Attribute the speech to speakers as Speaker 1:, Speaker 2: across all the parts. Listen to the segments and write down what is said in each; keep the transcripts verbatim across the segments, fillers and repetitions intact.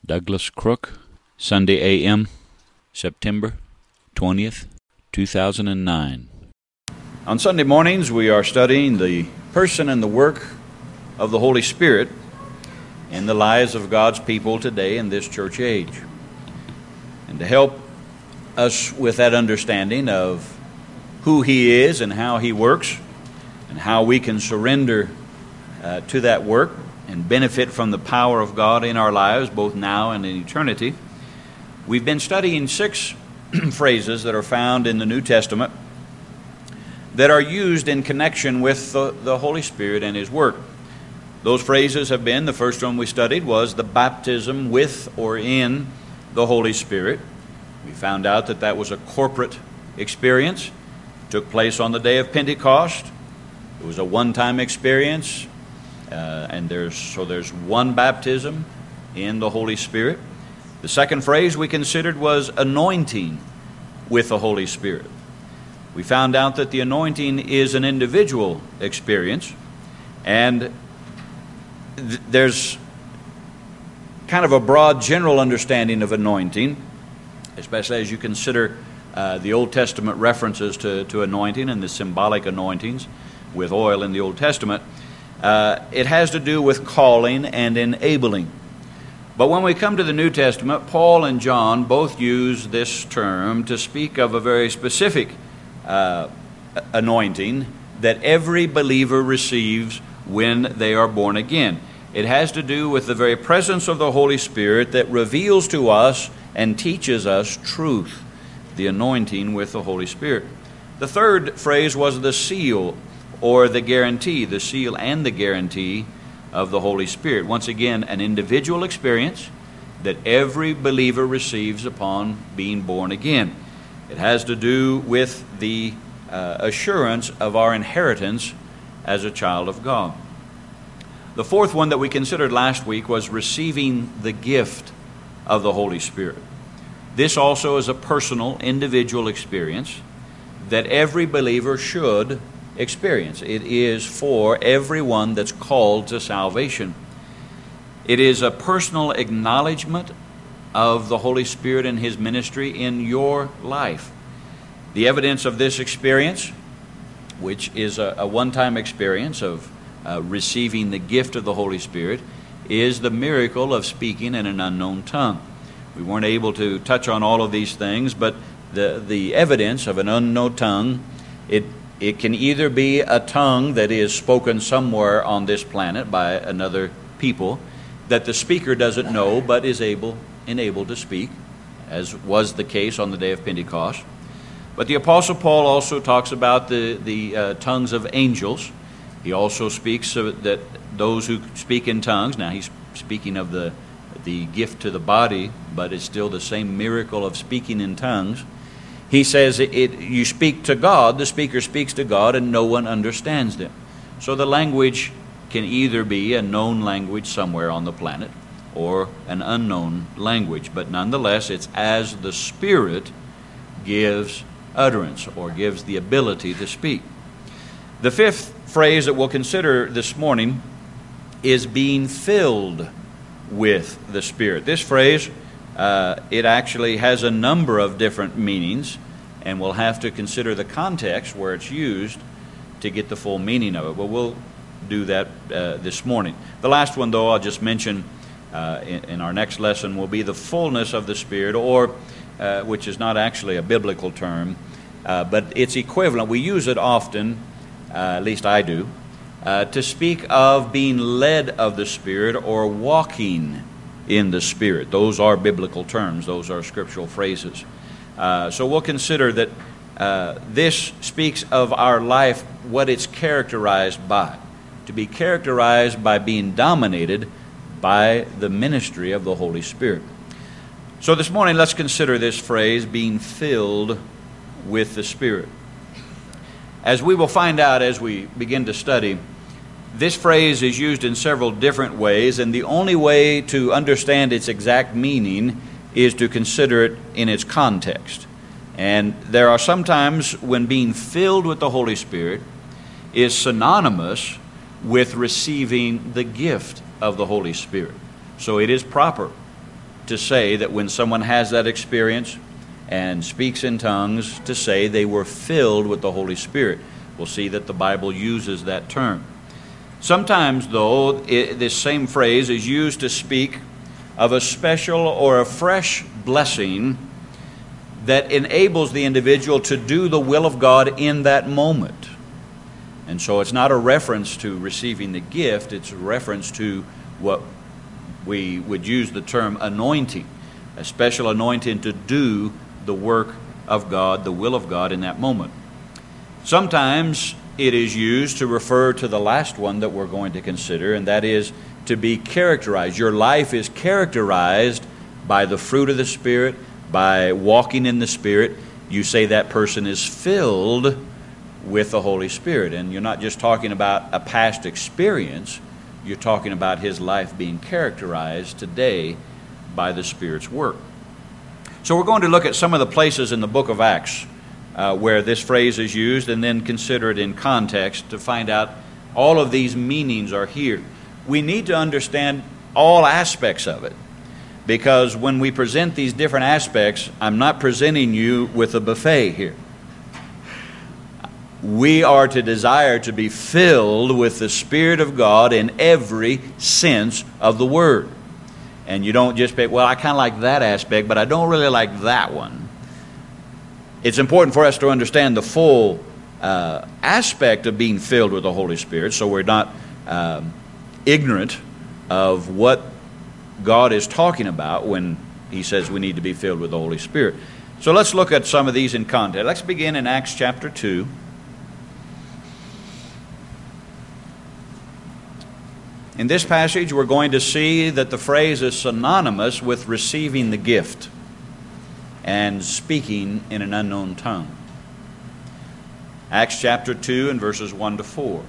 Speaker 1: Douglas Crook, Sunday A M, September twentieth, two thousand nine. On Sunday mornings, we are studying the person and the work of the Holy Spirit in the lives of God's people today in this church age. And to help us with that understanding of who He is and how He works and how we can surrender uh, to that work and benefit from the power of God in our lives, both now and in eternity, we've been studying six phrases that are found in the New Testament that are used in connection with the, the Holy Spirit and His work. Those phrases have been, the first one we studied was the baptism with or in the Holy Spirit. We found out that that was a corporate experience. It took place on the day of Pentecost. It was a one-time experience. Uh, and there's so there's one baptism in the Holy Spirit. The second phrase we considered was anointing with the Holy Spirit. We found out that the anointing is an individual experience, and th- there's kind of a broad general understanding of anointing, especially as you consider uh, the Old Testament references to, to anointing and the symbolic anointings with oil in the Old Testament. Uh, it has to do with calling and enabling. But when we come to the New Testament, Paul and John both use this term to speak of a very specific uh, anointing that every believer receives when they are born again. It has to do with the very presence of the Holy Spirit that reveals to us and teaches us truth, the anointing with the Holy Spirit. The third phrase was the seal, or the guarantee, the seal and the guarantee of the Holy Spirit. Once again, an individual experience that every believer receives upon being born again. It has to do with the uh, assurance of our inheritance as a child of God. The fourth one that we considered last week was receiving the gift of the Holy Spirit. This also is a personal, individual experience that every believer should experience. It is for everyone that's called to salvation. It is a personal acknowledgement of the Holy Spirit and His ministry in your life. The evidence of this experience, which is a, a one-time experience of uh, receiving the gift of the Holy Spirit, is the miracle of speaking in an unknown tongue. We weren't able to touch on all of these things, but the, the evidence of an unknown tongue, it It can either be a tongue that is spoken somewhere on this planet by another people that the speaker doesn't know but is able enabled to speak, as was the case on the day of Pentecost. But the Apostle Paul also talks about the, the uh, tongues of angels. He also speaks of that those who speak in tongues, now he's speaking of the, the gift to the body, but it's still the same miracle of speaking in tongues. He says it, it, you speak to God, the speaker speaks to God, and no one understands them. So the language can either be a known language somewhere on the planet or an unknown language. But nonetheless, it's as the Spirit gives utterance or gives the ability to speak. The fifth phrase that we'll consider this morning is being filled with the Spirit. This phrase Uh, it actually has a number of different meanings, and we'll have to consider the context where it's used to get the full meaning of it. But we'll do that uh, this morning. The last one, though, I'll just mention uh, in, in our next lesson will be the fullness of the Spirit, or uh, which is not actually a biblical term, uh, but it's equivalent. We use it often, uh, at least I do, uh, to speak of being led of the Spirit or walking in the Spirit. Those are biblical terms. Those are scriptural phrases. Uh, so we'll consider that uh, this speaks of our life, what it's characterized by. To be characterized by being dominated by the ministry of the Holy Spirit. So this morning, let's consider this phrase, being filled with the Spirit. As we will find out as we begin to study, this phrase is used in several different ways, and the only way to understand its exact meaning is to consider it in its context. And there are sometimes when being filled with the Holy Spirit is synonymous with receiving the gift of the Holy Spirit. So it is proper to say that when someone has that experience and speaks in tongues, to say they were filled with the Holy Spirit. We'll see that the Bible uses that term. Sometimes, though, it, this same phrase is used to speak of a special or a fresh blessing that enables the individual to do the will of God in that moment. And so it's not a reference to receiving the gift, it's a reference to what we would use the term anointing, a special anointing to do the work of God, the will of God in that moment. Sometimes it is used to refer to the last one that we're going to consider, and that is to be characterized. Your life is characterized by the fruit of the Spirit, by walking in the Spirit. You say that person is filled with the Holy Spirit. And you're not just talking about a past experience, you're talking about his life being characterized today by the Spirit's work. So we're going to look at some of the places in the book of Acts uh, where this phrase is used, and then consider it in context to find out all of these meanings are here. We need to understand all aspects of it, because when we present these different aspects, I'm not presenting you with a buffet here. We are to desire to be filled with the Spirit of God in every sense of the word. And you don't just pick, well, I kind of like that aspect, but I don't really like that one. It's important for us to understand the full uh, aspect of being filled with the Holy Spirit, so we're not uh, ignorant of what God is talking about when he says we need to be filled with the Holy Spirit. So let's look at some of these in context. Let's begin in Acts chapter two. In this passage, we're going to see that the phrase is synonymous with receiving the gift and speaking in an unknown tongue. Acts chapter two and verses one to four.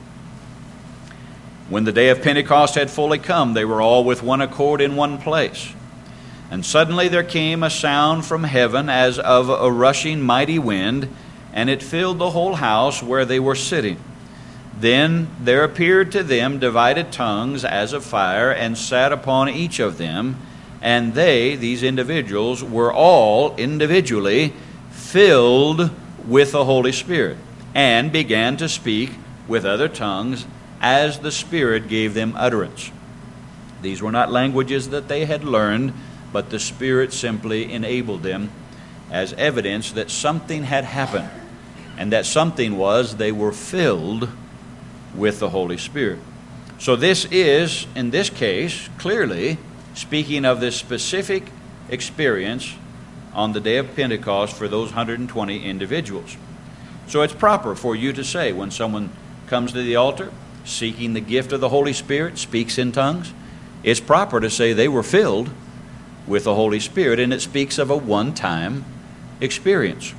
Speaker 1: When the day of Pentecost had fully come, they were all with one accord in one place. And suddenly there came a sound from heaven as of a rushing mighty wind, and it filled the whole house where they were sitting. Then there appeared to them divided tongues as of fire, and sat upon each of them. And they, these individuals, were all individually filled with the Holy Spirit, and began to speak with other tongues as the Spirit gave them utterance. These were not languages that they had learned, but the Spirit simply enabled them as evidence that something had happened. And that something was they were filled with the Holy Spirit. So this is, in this case, clearly speaking of this specific experience on the day of Pentecost for those one hundred twenty individuals. So it's proper for you to say, when someone comes to the altar seeking the gift of the Holy Spirit, speaks in tongues, it's proper to say they were filled with the Holy Spirit, and it speaks of a one-time experience.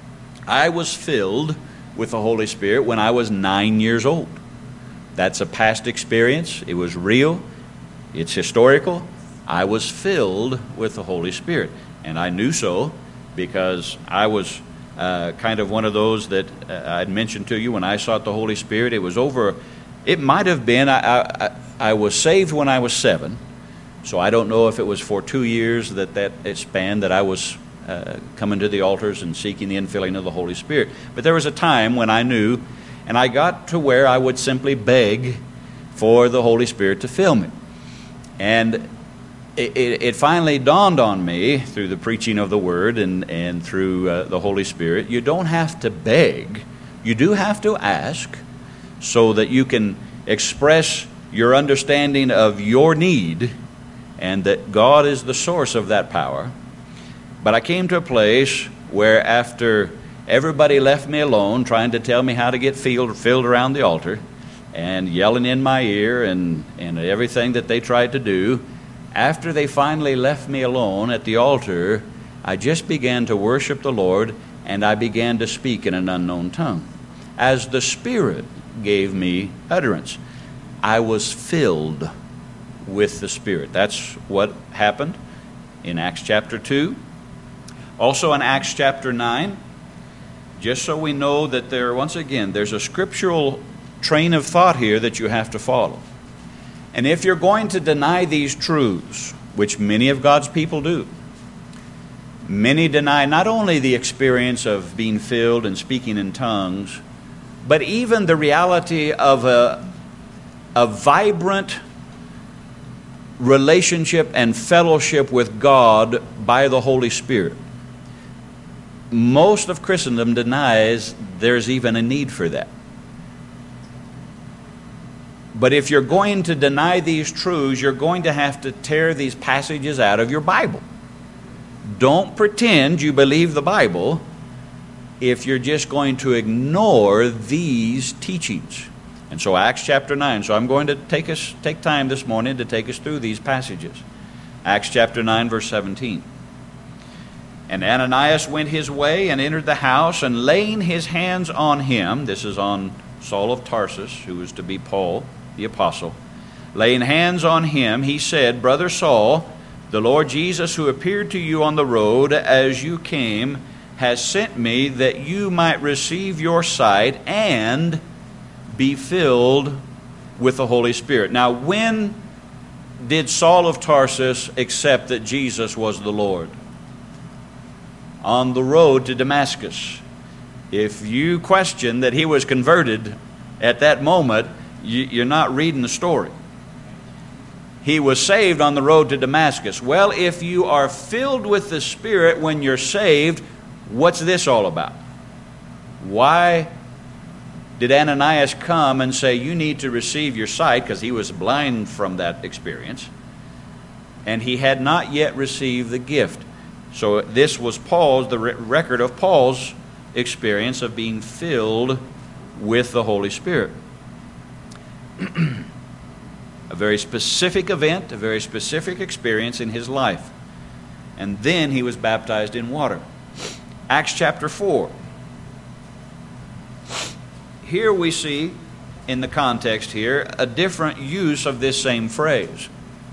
Speaker 1: I was filled with the Holy Spirit when I was nine years old. That's a past experience. It was real. It's historical. I was filled with the Holy Spirit. And I knew so because I was uh, kind of one of those that uh, I'd mentioned to you when I sought the Holy Spirit. It was over, it might have been, I, I, I was saved when I was seven. So I don't know if it was for two years that that it spanned that I was uh, coming to the altars and seeking the infilling of the Holy Spirit. But there was a time when I knew, and I got to where I would simply beg for the Holy Spirit to fill me. And it, it, it finally dawned on me through the preaching of the Word and, and through uh, the Holy Spirit, you don't have to beg. You do have to ask so that you can express your understanding of your need and that God is the source of that power. But I came to a place where after everybody left me alone trying to tell me how to get filled, filled around the altar and yelling in my ear and, and everything that they tried to do, after they finally left me alone at the altar, I just began to worship the Lord, and I began to speak in an unknown tongue as the Spirit gave me utterance. I was filled with the Spirit. That's what happened in Acts chapter two. Also in Acts chapter nine, just so we know that there, once again, there's a scriptural train of thought here that you have to follow. And if you're going to deny these truths, which many of God's people do. Many deny not only the experience of being filled and speaking in tongues, but even the reality of a, a vibrant relationship and fellowship with God by the Holy Spirit. Most of Christendom denies there's even a need for that. But if you're going to deny these truths, you're going to have to tear these passages out of your Bible. Don't pretend you believe the Bible if you're just going to ignore these teachings. And so Acts chapter nine. So I'm going to take us take time this morning to take us through these passages. Acts chapter nine, verse seventeen. And Ananias went his way and entered the house, and laying his hands on him, this is on Saul of Tarsus, who was to be Paul, the apostle, laying hands on him, he said, Brother Saul, the Lord Jesus, who appeared to you on the road as you came, has sent me that you might receive your sight and be filled with the Holy Spirit. Now, when did Saul of Tarsus accept that Jesus was the Lord? On the road to Damascus. If you question that he was converted at that moment, you're not reading the story. He was saved on the road to Damascus. Well, if you are filled with the Spirit when you're saved, what's this all about? Why did Ananias come and say, you need to receive your sight, because he was blind from that experience, and he had not yet received the gift. So this was Paul's, the record of Paul's experience of being filled with the Holy Spirit. A very specific event, a very specific experience in his life. And then he was baptized in water. Acts chapter four. Here we see, in the context here, a different use of this same phrase.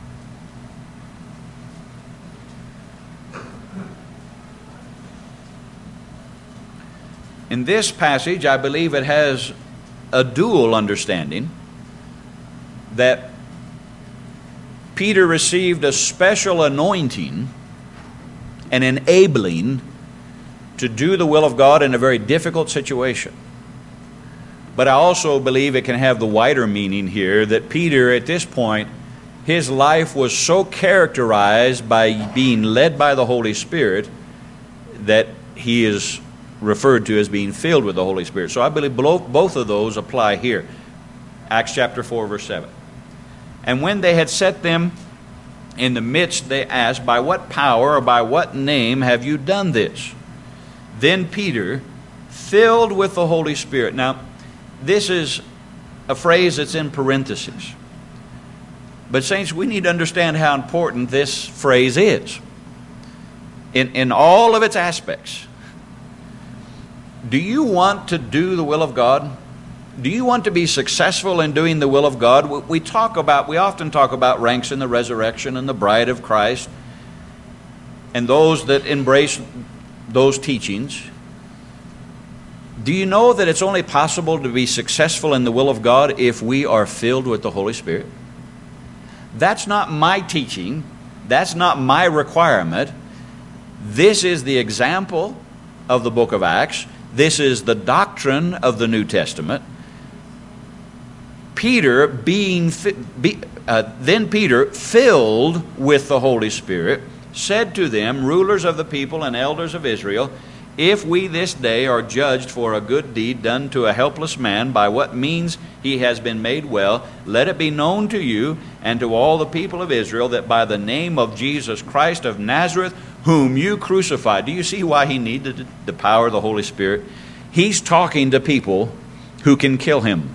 Speaker 1: In this passage, I believe it has a dual understanding, that Peter received a special anointing and enabling to do the will of God in a very difficult situation. But I also believe it can have the wider meaning here that Peter, at this point, his life was so characterized by being led by the Holy Spirit that he is referred to as being filled with the Holy Spirit. So I believe both of those apply here. Acts chapter four, verse seven. And when they had set them in the midst, they asked, by what power or by what name have you done this? Then Peter, filled with the Holy Spirit. Now, this is a phrase that's in parentheses. But saints, we need to understand how important this phrase is. In, in all of its aspects. Do you want to do the will of God? Do you want to be successful in doing the will of God? We talk about, we often talk about ranks in the resurrection and the bride of Christ and those that embrace those teachings. Do you know that it's only possible to be successful in the will of God if we are filled with the Holy Spirit? That's not my teaching. That's not my requirement. This is the example of the book of Acts. This is the doctrine of the New Testament. Peter being, be, uh, then Peter, filled with the Holy Spirit, said to them, rulers of the people and elders of Israel, if we this day are judged for a good deed done to a helpless man, by what means he has been made well, let it be known to you and to all the people of Israel that by the name of Jesus Christ of Nazareth, whom you crucified. Do you see why he needed the power of the Holy Spirit? He's talking to people who can kill him.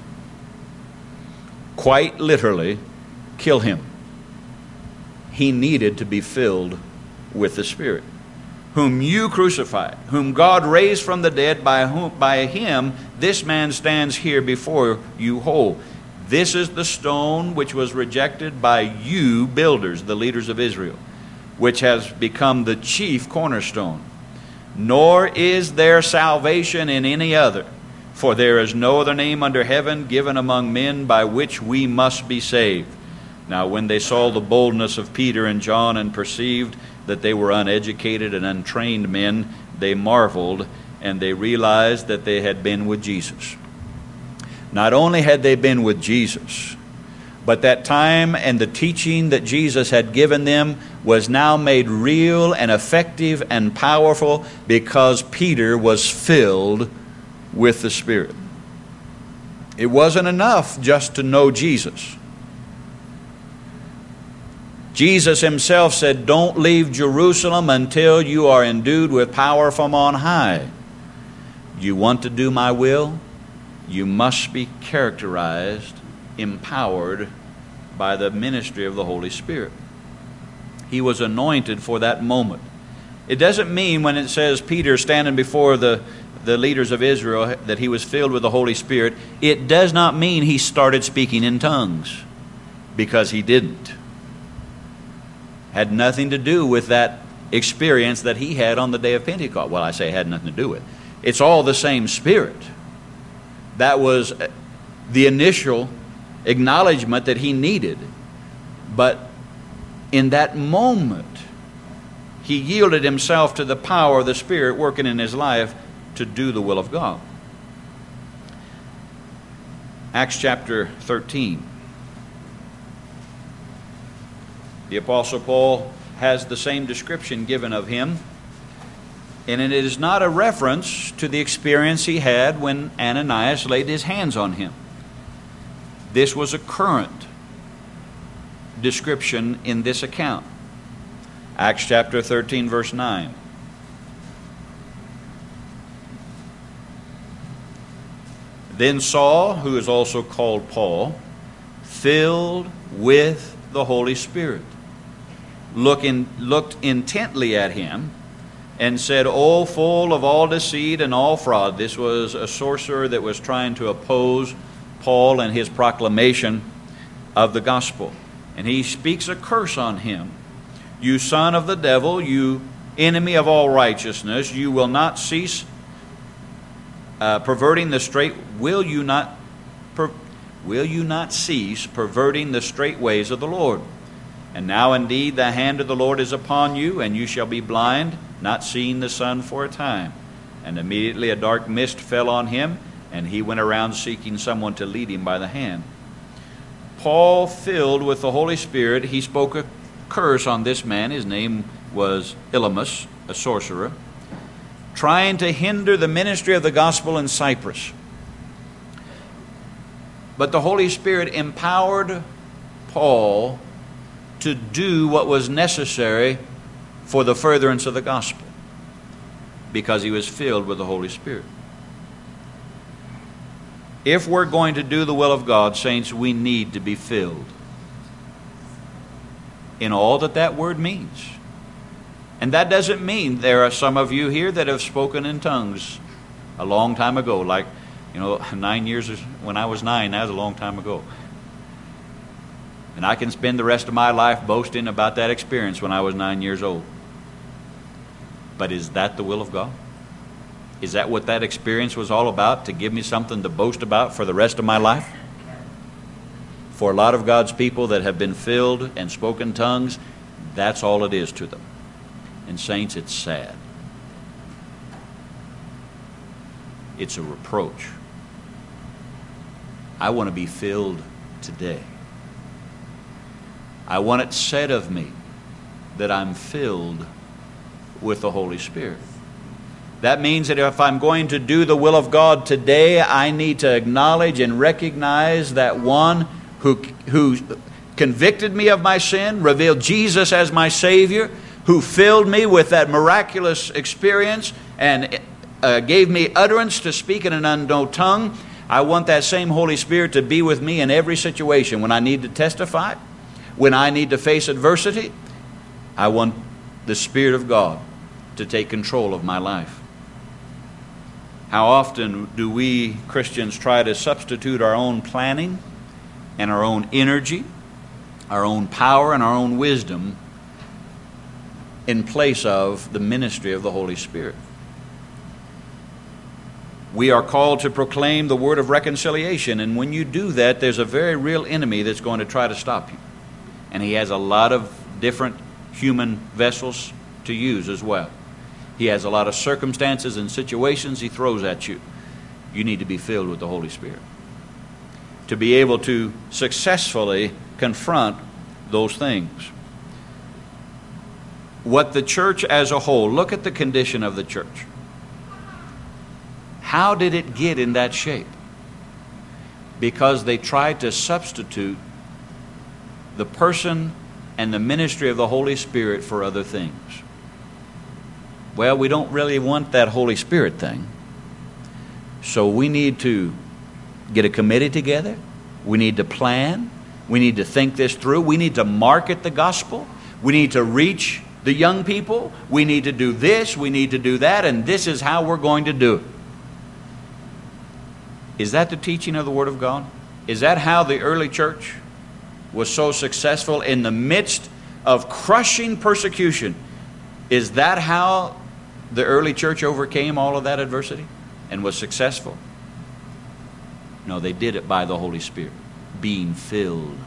Speaker 1: Quite literally, kill him. He needed to be filled with the Spirit. Whom you crucified, whom God raised from the dead, by whom, by him this man stands here before you whole. This is the stone which was rejected by you builders, the leaders of Israel, which has become the chief cornerstone. Nor is there salvation in any other, for there is no other name under heaven given among men by which we must be saved. Now when they saw the boldness of Peter and John and perceived that they were uneducated and untrained men, they marveled, and they realized that they had been with Jesus. Not only had they been with Jesus, but that time and the teaching that Jesus had given them was now made real and effective and powerful because Peter was filled with the Spirit. It wasn't enough just to know Jesus. Jesus himself said, "Don't leave Jerusalem until you are endued with power from on high." You want to do my will? You must be characterized, empowered by the ministry of the Holy Spirit. He was anointed for that moment. It doesn't mean when it says Peter standing before the, the leaders of Israel that he was filled with the Holy Spirit. It does not mean he started speaking in tongues, because he didn't. Had nothing to do with that experience that he had on the day of Pentecost. Well, I say it had nothing to do with it. It's all the same Spirit. That was the initial acknowledgement that he needed. But in that moment, he yielded himself to the power of the Spirit working in his life to do the will of God. Acts chapter thirteen. The Apostle Paul has the same description given of him, and it is not a reference to the experience he had when Ananias laid his hands on him. This was a current description in this account. Acts chapter thirteen, verse nine. Then Saul, who is also called Paul, filled with the Holy Spirit, looking, looked intently at him and said, "O full of all deceit and all fraud." This was a sorcerer that was trying to oppose Paul and his proclamation of the gospel. And he speaks a curse on him. "You son of the devil, you enemy of all righteousness, you will not cease uh, perverting the straight. Will you not? Per, will you not cease perverting the straight ways of the Lord? And now indeed the hand of the Lord is upon you, and you shall be blind, not seeing the sun for a time." And immediately a dark mist fell on him, and he went around seeking someone to lead him by the hand. Paul, filled with the Holy Spirit, he spoke a curse on this man. His name was Elymas, a sorcerer, trying to hinder the ministry of the gospel in Cyprus. But the Holy Spirit empowered Paul to do what was necessary for the furtherance of the gospel, because he was filled with the Holy Spirit. If we're going to do the will of God, saints, we need to be filled in all that that word means. And that doesn't mean there are some of you here that have spoken in tongues a long time ago, like, you know, nine years, when I was nine, that was a long time ago. And I can spend the rest of my life boasting about that experience when I was nine years old. But is that the will of God? Is that what that experience was all about, to give me something to boast about for the rest of my life? For a lot of God's people that have been filled and spoken tongues, that's all it is to them. And saints, it's sad. It's a reproach. I want to be filled today. I want it said of me that I'm filled with the Holy Spirit. That means that if I'm going to do the will of God today, I need to acknowledge and recognize that one who, who convicted me of my sin, revealed Jesus as my Savior, who filled me with that miraculous experience and uh, gave me utterance to speak in an unknown tongue. I want that same Holy Spirit to be with me in every situation. When I need to testify, when I need to face adversity, I want the Spirit of God to take control of my life. How often do we Christians try to substitute our own planning and our own energy, our own power and our own wisdom in place of the ministry of the Holy Spirit? We are called to proclaim the word of reconciliation, and when you do that, there's a very real enemy that's going to try to stop you. And He has a lot of different human vessels to use as well. He has a lot of circumstances and situations He throws at you. You need to be filled with the Holy Spirit to be able to successfully confront those things. What the church as a whole, look at the condition of the church. How did it get in that shape? Because they tried to substitute the person and the ministry of the Holy Spirit for other things. Well, we don't really want that Holy Spirit thing. So we need to get a committee together. We need to plan. We need to think this through. We need to market the gospel. We need to reach the young people. We need to do this. We need to do that. And this is how we're going to do it. Is that the teaching of the Word of God? Is that how the early church was so successful in the midst of crushing persecution? Is that how the early church overcame all of that adversity and was successful? No, they did it by the Holy Spirit, being filled.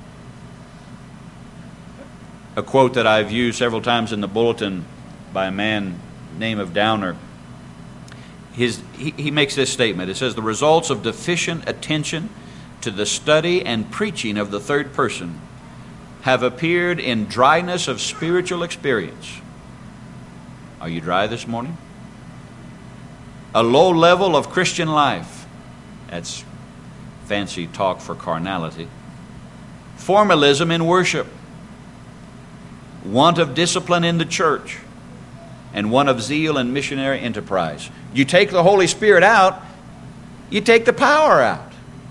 Speaker 1: A quote that I've used several times in the bulletin by a man named of Downer. His, he, he makes this statement. It says, the results of deficient attention to the study and preaching of the third person have appeared in dryness of spiritual experience. Are you dry this morning? A low level of Christian life. That's fancy talk for carnality. Formalism in worship. Want of discipline in the church. And one of zeal and missionary enterprise. You take the Holy Spirit out, you take the power out.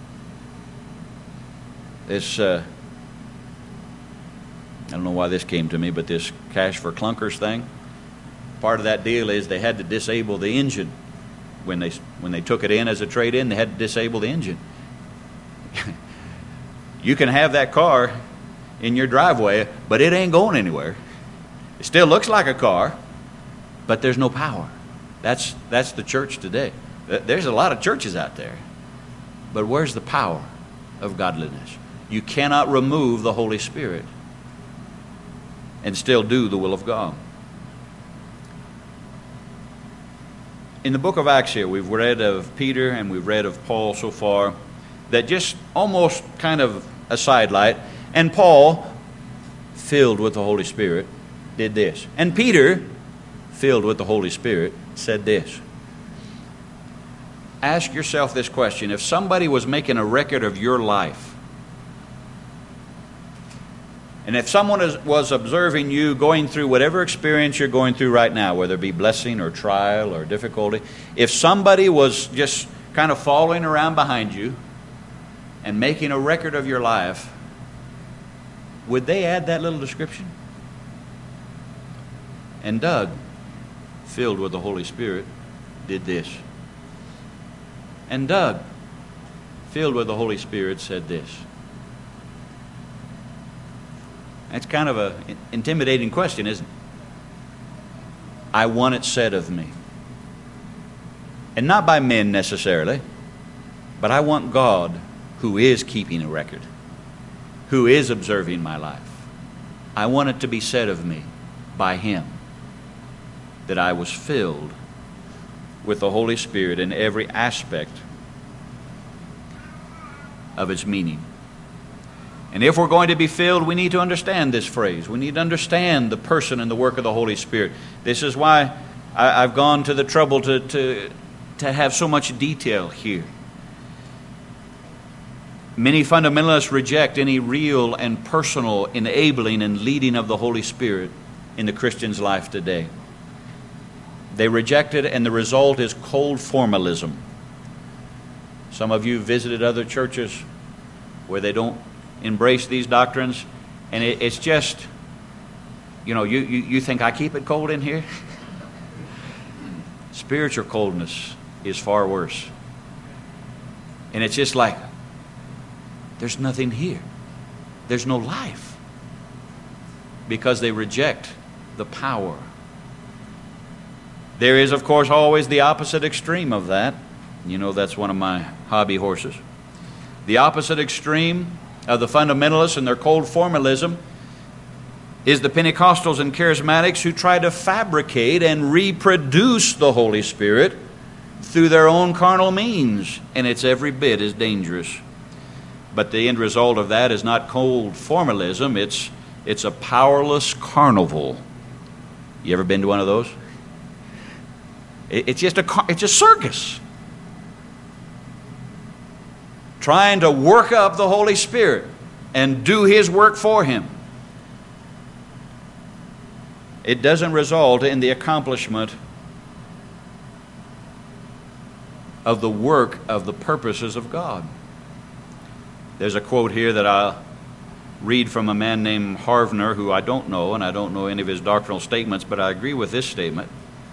Speaker 1: This, uh, I don't know why this came to me, but this Cash for Clunkers thing, part of that deal is they had to disable the engine. When they, when they took it in as a trade-in, they had to disable the engine. You can have that car in your driveway, but it ain't going anywhere. It still looks like a car, but there's no power. That's, that's the church today. There's a lot of churches out there, but where's the power of godliness? You cannot remove the Holy Spirit and still do the will of God. In the book of Acts here, we've read of Peter and we've read of Paul so far, that just almost kind of a sidelight. And Paul, filled with the Holy Spirit, did this. And Peter, filled with the Holy Spirit, said this. Ask yourself this question. If somebody was making a record of your life, and if someone is, was observing you going through whatever experience you're going through right now, whether it be blessing or trial or difficulty, if somebody was just kind of following around behind you and making a record of your life, would they add that little description? And Doug, filled with the Holy Spirit, did this. And Doug, filled with the Holy Spirit, said this. That's kind of an intimidating question, isn't it? I want it said of me. And not by men necessarily, but I want God, who is keeping a record, who is observing my life. I want it to be said of me by Him that I was filled with the Holy Spirit in every aspect of its meaning. And if we're going to be filled, we need to understand this phrase. We need to understand the person and the work of the Holy Spirit. This is why I, I've gone to the trouble to, to, to have so much detail here. Many fundamentalists reject any real and personal enabling and leading of the Holy Spirit in the Christian's life today. They reject it, and the result is cold formalism. Some of you visited other churches where they don't embrace these doctrines, and it, it's just, you know, you, you, you think I keep it cold in here? Spiritual coldness is far worse. And it's just like, there's nothing here. There's no life. Because they reject the power. There is, of course, always the opposite extreme of that. You know, that's one of my hobby horses. The opposite extreme of the fundamentalists and their cold formalism is the Pentecostals and Charismatics who try to fabricate and reproduce the Holy Spirit through their own carnal means, and it's every bit as dangerous. But the end result of that is not cold formalism, it's, it's a powerless carnival. You ever been to one of those? It, it's just a, it's a circus. Trying to work up the Holy Spirit and do His work for Him. It doesn't result in the accomplishment of the work of the purposes of God. There's a quote here that I'll read from a man named Harvner, who I don't know, and I don't know any of his doctrinal statements, but I agree with this statement.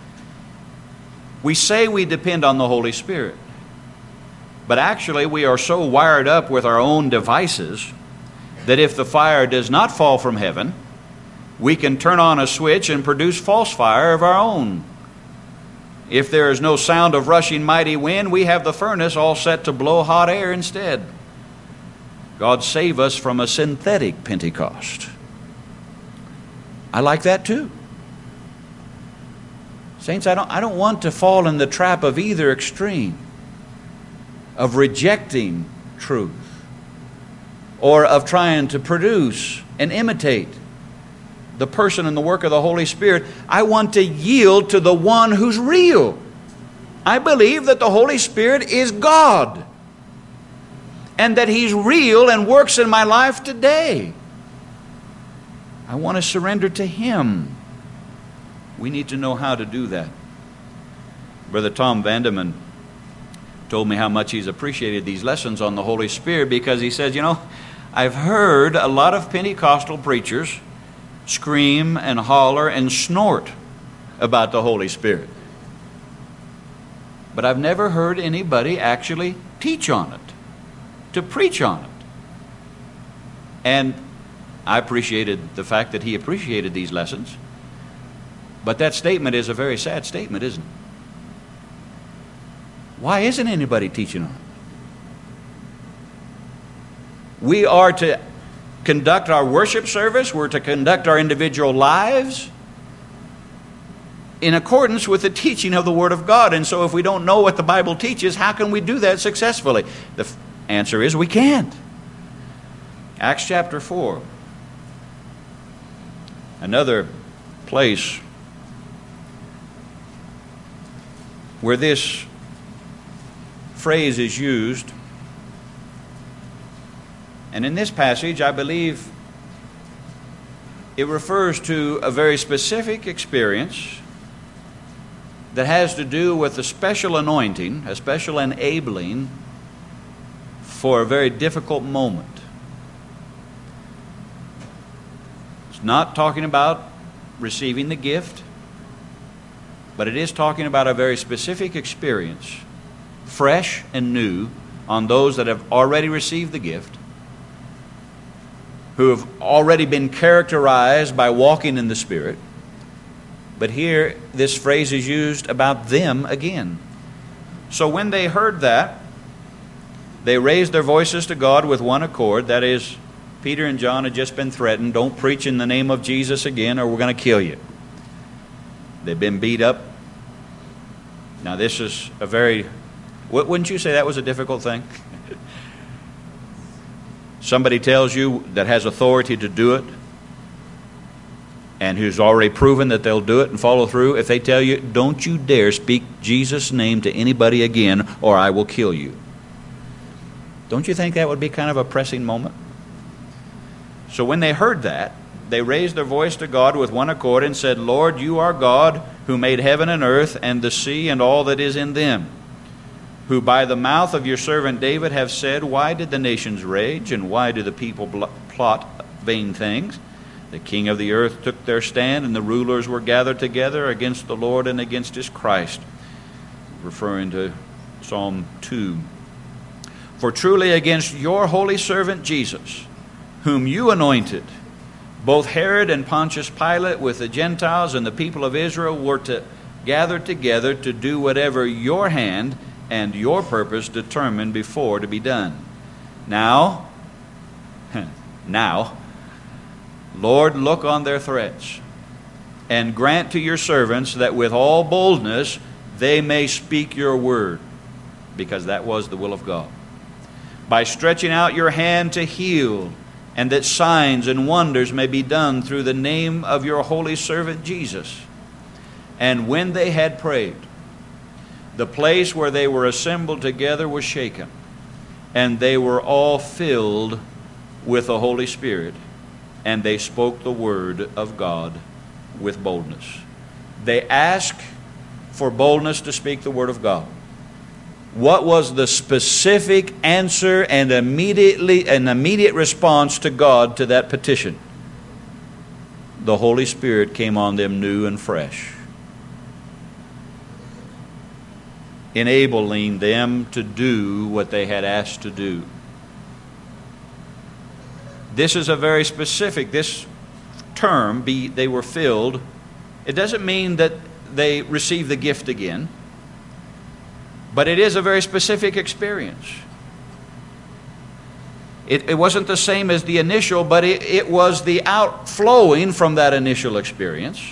Speaker 1: We say we depend on the Holy Spirit, but actually we are so wired up with our own devices that if the fire does not fall from heaven, we can turn on a switch and produce false fire of our own. If there is no sound of rushing mighty wind, we have the furnace all set to blow hot air instead. God save us from a synthetic Pentecost. I like that too. Saints, I don't, I don't want to fall in the trap of either extreme, of rejecting truth or of trying to produce and imitate the person and the work of the Holy Spirit. I want to yield to the one who's real. I believe that the Holy Spirit is God and that He's real and works in my life today. I want to surrender to Him. We need to know how to do that. Brother Tom Vanderman told me how much he's appreciated these lessons on the Holy Spirit, because he says, you know, I've heard a lot of Pentecostal preachers scream and holler and snort about the Holy Spirit, but I've never heard anybody actually teach on it, to preach on it. And I appreciated the fact that he appreciated these lessons, but that statement is a very sad statement, isn't it? Why isn't anybody teaching on it? We are to conduct our worship service, we're to conduct our individual lives in accordance with the teaching of the Word of God. And so if we don't know what the Bible teaches, how can we do that successfully? The f- answer is we can't. Acts chapter four. Another place where this phrase is used. And in this passage, I believe it refers to a very specific experience that has to do with a special anointing, a special enabling for a very difficult moment. It's not talking about receiving the gift, but it is talking about a very specific experience, fresh and new, on those that have already received the gift, who have already been characterized by walking in the Spirit. But here, this phrase is used about them again. So when they heard that, they raised their voices to God with one accord. That is, Peter and John had just been threatened, don't preach in the name of Jesus again or we're going to kill you. They've been beat up. Now this is a very, wouldn't you say that was a difficult thing? Somebody tells you that has authority to do it and who's already proven that they'll do it and follow through. If they tell you, don't you dare speak Jesus' name to anybody again or I will kill you. Don't you think that would be kind of a pressing moment? So when they heard that, they raised their voice to God with one accord and said, Lord, you are God who made heaven and earth and the sea and all that is in them, who by the mouth of your servant David have said, why did the nations rage, and why do the people bl- plot vain things? The king of the earth took their stand, and the rulers were gathered together against the Lord and against his Christ. Referring to Psalm two. For truly against your holy servant Jesus, whom you anointed, both Herod and Pontius Pilate with the Gentiles and the people of Israel were to gather together to do whatever your hand and your purpose determined before to be done. Now, now, Lord, look on their threats, and grant to your servants that with all boldness they may speak your word, because that was the will of God. By stretching out your hand to heal, and that signs and wonders may be done through the name of your holy servant Jesus. And when they had prayed, the place where they were assembled together was shaken, and they were all filled with the Holy Spirit, and they spoke the word of God with boldness. They asked for boldness to speak the word of God. What was the specific answer and immediately an immediate response to God to that petition? The Holy Spirit came on them new and fresh, enabling them to do what they had asked to do. This is a very specific, this term, be they were filled, it doesn't mean that they received the gift again, but it is a very specific experience. It, it wasn't the same as the initial, but it, it was the outflowing from that initial experience.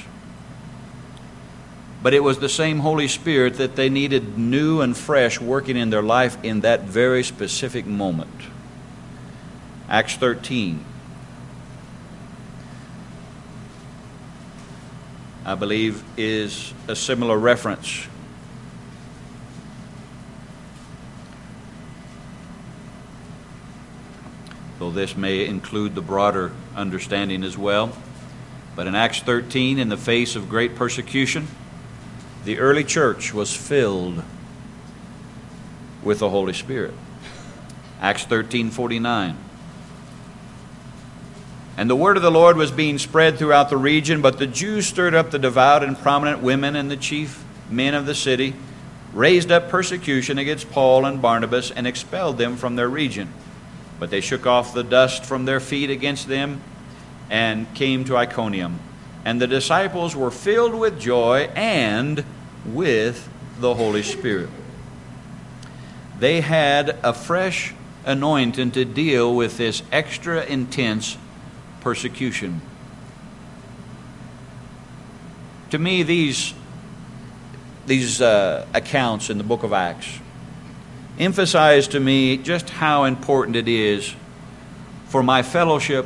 Speaker 1: But it was the same Holy Spirit that they needed new and fresh working in their life in that very specific moment. Acts thirteen. I believe is a similar reference. Though this may include the broader understanding as well. But in Acts thirteen, in the face of great persecution, the early church was filled with the Holy Spirit. Acts thirteen forty-nine. And the word of the Lord was being spread throughout the region, but the Jews stirred up the devout and prominent women and the chief men of the city, raised up persecution against Paul and Barnabas, and expelled them from their region. But they shook off the dust from their feet against them and came to Iconium. And the disciples were filled with joy and with the Holy Spirit. They had a fresh anointing to deal with this extra intense persecution. To me, these, these uh, accounts in the book of Acts emphasize to me just how important it is for my fellowship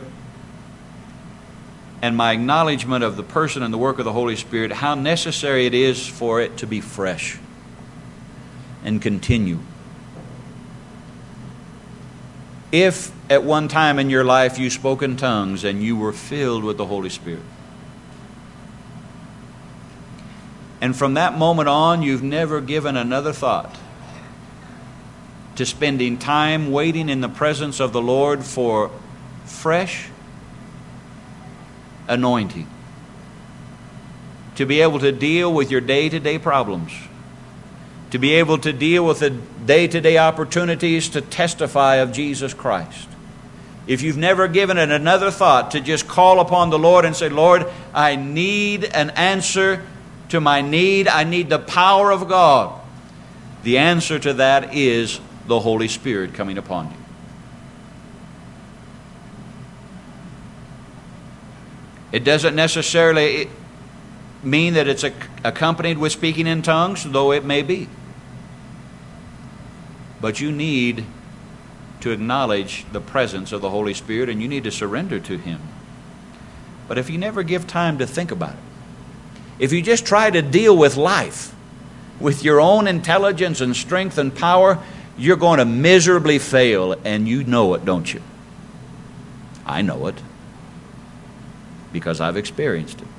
Speaker 1: and my acknowledgement of the person and the work of the Holy Spirit, how necessary it is for it to be fresh and continue. If at one time in your life you spoke in tongues and you were filled with the Holy Spirit, and from that moment on you've never given another thought to spending time waiting in the presence of the Lord for fresh anointing, to be able to deal with your day-to-day problems, to be able to deal with the day-to-day opportunities to testify of Jesus Christ. If you've never given it another thought to just call upon the Lord and say, Lord, I need an answer to my need. I need the power of God. The answer to that is the Holy Spirit coming upon you. It doesn't necessarily mean that it's accompanied with speaking in tongues, though it may be. But you need to acknowledge the presence of the Holy Spirit, and you need to surrender to Him. But if you never give time to think about it, if you just try to deal with life with your own intelligence and strength and power, you're going to miserably fail, and you know it, don't you? I know it, because I've experienced it.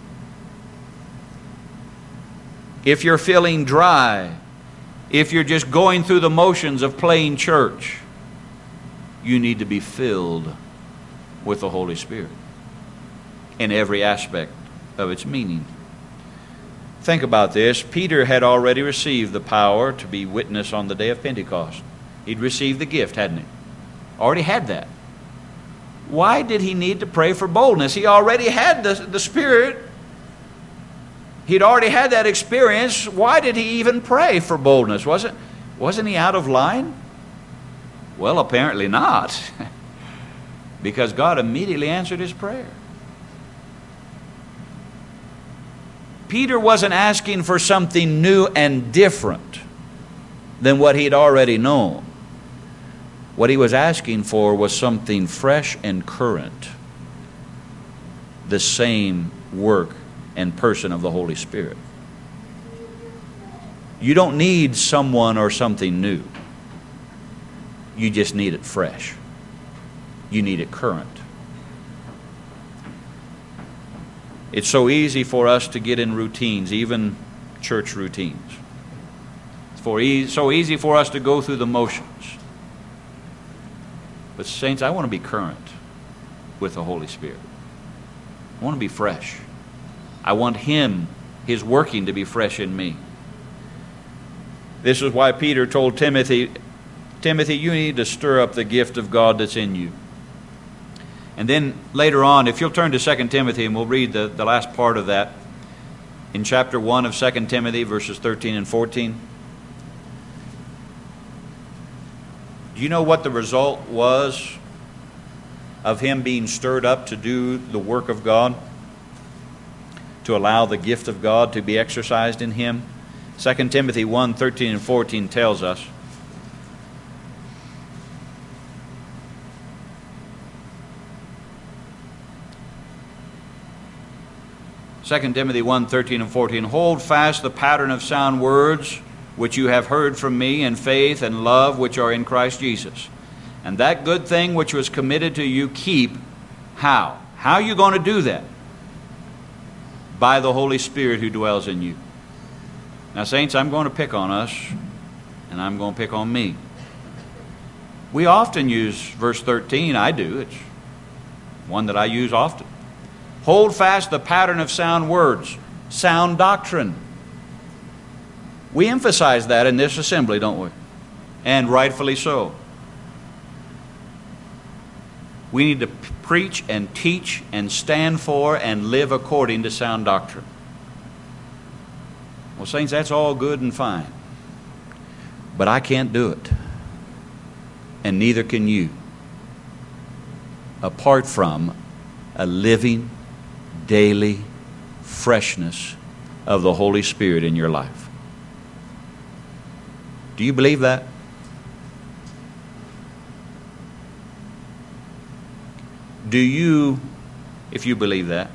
Speaker 1: If you're feeling dry, if you're just going through the motions of playing church, you need to be filled with the Holy Spirit in every aspect of its meaning. Think about this. Peter had already received the power to be witness on the day of Pentecost. He'd received the gift, hadn't he? Already had that. Why did he need to pray for boldness? He already had the, the Spirit. He'd already had that experience. Why did he even pray for boldness? Wasn't, wasn't he out of line? Well, apparently not. Because God immediately answered his prayer. Peter wasn't asking for something new and different than what he'd already known. What he was asking for was something fresh and current. The same work and person of the Holy Spirit. You don't need someone or something new. You just need it fresh. You need it current. It's so easy for us to get in routines, even church routines. It's for e- so easy for us to go through the motions. But saints, I want to be current with the Holy Spirit. I want to be fresh. I want Him, His working, to be fresh in me. This is why Peter told Timothy, Timothy, you need to stir up the gift of God that's in you. And then later on, if you'll turn to Second Timothy, and we'll read the, the last part of that, in chapter one of Second Timothy, verses thirteen and fourteen. Do you know what the result was of him being stirred up to do the work of God? To allow the gift of God to be exercised in him? Second Timothy one, thirteen and fourteen tells us, Second Timothy one, thirteen and fourteen, hold fast the pattern of sound words which you have heard from me in faith and love which are in Christ Jesus. And that good thing which was committed to you keep. How? How are you going to do that? By the Holy Spirit who dwells in you. Now, saints, I'm going to pick on us, and I'm going to pick on me. We often use verse thirteen. I do. It's one that I use often. Hold fast the pattern of sound words, sound doctrine. We emphasize that in this assembly, don't we? And rightfully so. We need to preach and teach and stand for and live according to sound doctrine. Well, saints, that's all good and fine. But I can't do it. And neither can you. Apart from a living, daily freshness of the Holy Spirit in your life. Do you believe that? Do you, if you believe that,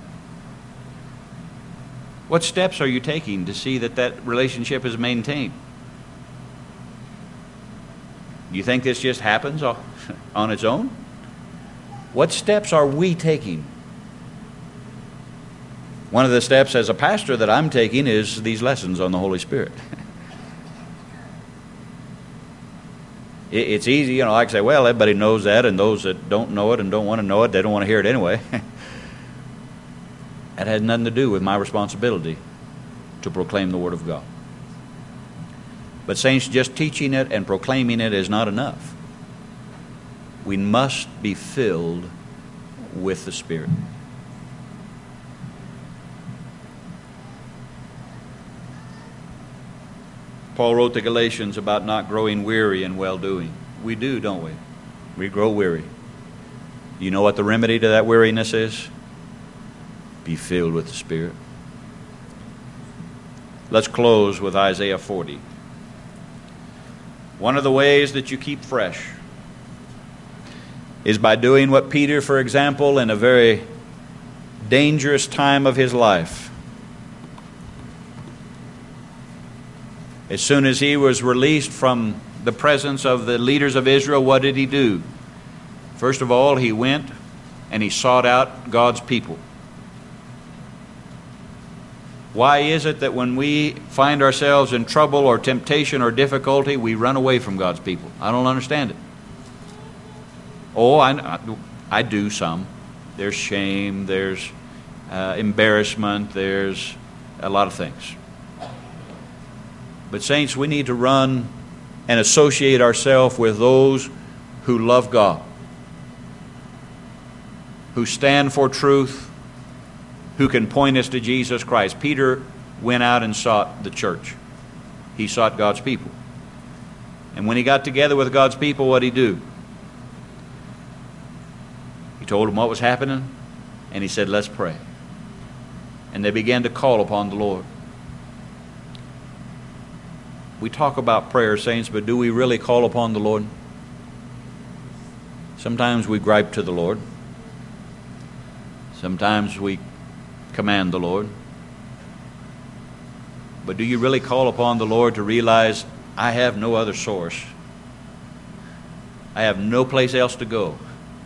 Speaker 1: what steps are you taking to see that that relationship is maintained? Do you think this just happens on its own? What steps are we taking? One of the steps as a pastor that I'm taking is these lessons on the Holy Spirit. It's easy, you know, I can say, well, everybody knows that, and those that don't know it and don't want to know it, they don't want to hear it anyway. That has nothing to do with my responsibility to proclaim the Word of God. But saints, just teaching it and proclaiming it is not enough. We must be filled with the Spirit. Paul wrote to Galatians about not growing weary in well-doing. We do, don't we? We grow weary. You know what the remedy to that weariness is? Be filled with the Spirit. Let's close with Isaiah forty. One of the ways that you keep fresh is by doing what Peter, for example, in a very dangerous time of his life, as soon as he was released from the presence of the leaders of Israel, what did he do? First of all, he went and he sought out God's people. Why is it that when we find ourselves in trouble or temptation or difficulty, we run away from God's people? I don't understand it. Oh, I, I do some. There's shame, there's uh, embarrassment, there's a lot of things. But saints, we need to run and associate ourselves with those who love God, who stand for truth, who can point us to Jesus Christ. Peter went out and sought the church. He sought God's people. And when he got together with God's people, what did he do? He told them what was happening, and he said, let's pray. and they began to call upon the Lord. We talk about prayer, saints, but do we really call upon the Lord? Sometimes we gripe to the Lord. Sometimes we command the Lord. But do you really call upon the Lord to realize, I have no other source. I have no place else to go.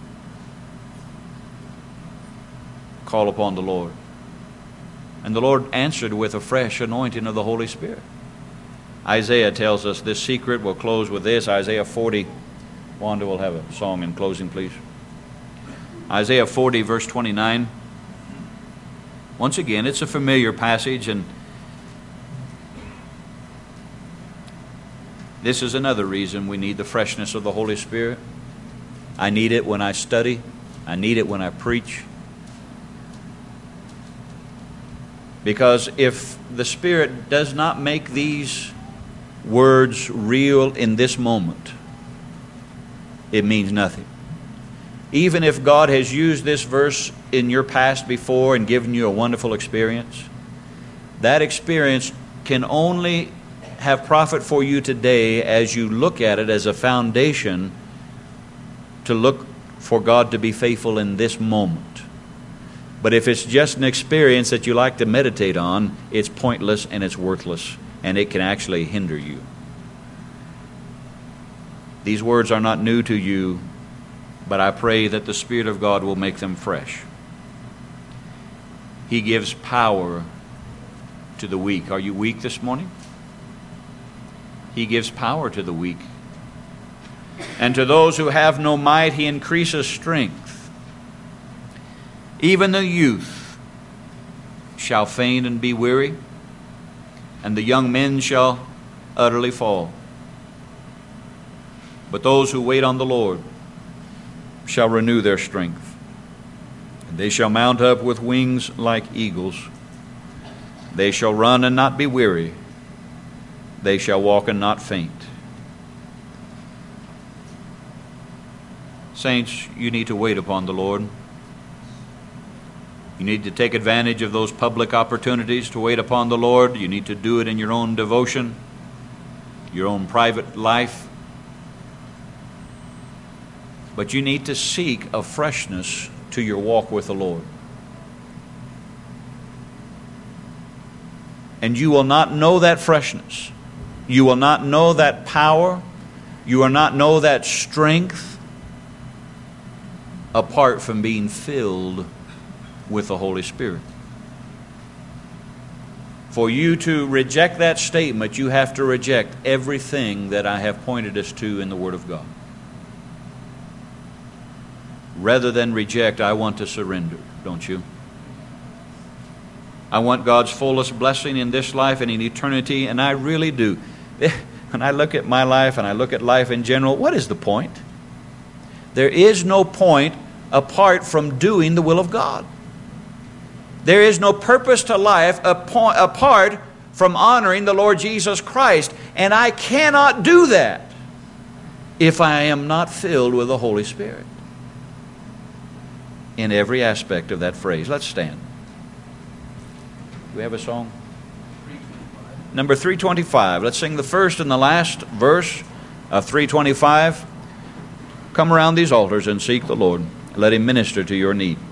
Speaker 1: Call upon the Lord. And the Lord answered with a fresh anointing of the Holy Spirit. Isaiah tells us this secret. We'll close with this. Isaiah forty. Wanda will have a song in closing, please. Isaiah forty, verse twenty-nine. Once again, it's a familiar passage, and this is another reason we need the freshness of the Holy Spirit. I need it when I study. I need it when I preach. Because if the Spirit does not make these words real in this moment, it means nothing. Even if God has used this verse in your past before and given you a wonderful experience, that experience can only have profit for you today as you look at it as a foundation to look for God to be faithful in this moment. But if it's just an experience that you like to meditate on, it's pointless and it's worthless, and it can actually hinder you. These words are not new to you, but I pray that the Spirit of God will make them fresh. He gives power to the weak. Are you weak this morning? He gives power to the weak. And to those who have no might, He increases strength. Even the youth shall faint and be weary, and the young men shall utterly fall. But those who wait on the Lord shall renew their strength. And they shall mount up with wings like eagles. They shall run and not be weary. They shall walk and not faint. Saints, you need to wait upon the Lord. You need to take advantage of those public opportunities to wait upon the Lord. You need to do it in your own devotion, your own private life. But you need to seek a freshness to your walk with the Lord. And you will not know that freshness. You will not know that power. You will not know that strength apart from being filled with the Holy Spirit. For you to reject that statement, you have to reject everything that I have pointed us to in the Word of God. Rather than reject, I want to surrender, don't you? I want God's fullest blessing in this life and in eternity, and I really do. When I look at my life and I look at life in general, what is the point? There is no point apart from doing the will of God. There is no purpose to life apart from honoring the Lord Jesus Christ. And I cannot do that if I am not filled with the Holy Spirit. In every aspect of that phrase. Let's stand. Do we have a song? Number three twenty-five. Let's sing the first and the last verse of three twenty-five. Come around these altars and seek the Lord. Let Him minister to your need.